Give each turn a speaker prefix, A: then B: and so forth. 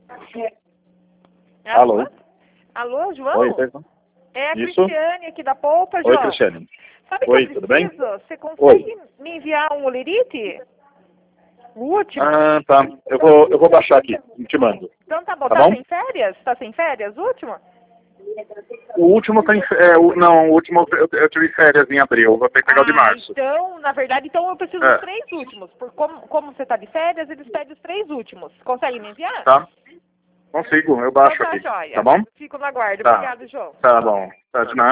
A: Alô?
B: Alô, João?
A: Oi, perdão.
B: É a
A: Isso?
B: Cristiane aqui da Polpa, João.
A: Oi, Cristiane.
B: Sabe que
A: Oi,
B: eu
A: tudo bem?
B: preciso? Você consegue
A: Oi.
B: me enviar um olerite? O último?
A: Ah, tá. Eu vou baixar aqui e te mando.
B: Então tá bom.
A: Tá
B: Tá
A: bom?
B: sem férias? Tá sem férias? O último?
A: O último tem. Não, o último eu tive férias em abril. Vou ter que pegar o de março.
B: Então, na verdade, então eu preciso dos 3 últimos. Como você tá de férias, eles pedem os 3 últimos. Consegue me enviar?
A: Tá? Consigo, eu baixo
B: Então tá
A: aqui.
B: joia.
A: Tá bom?
B: Fico no aguardo.
A: Tá.
B: Obrigado, João.
A: Tá bom. Tá de nada.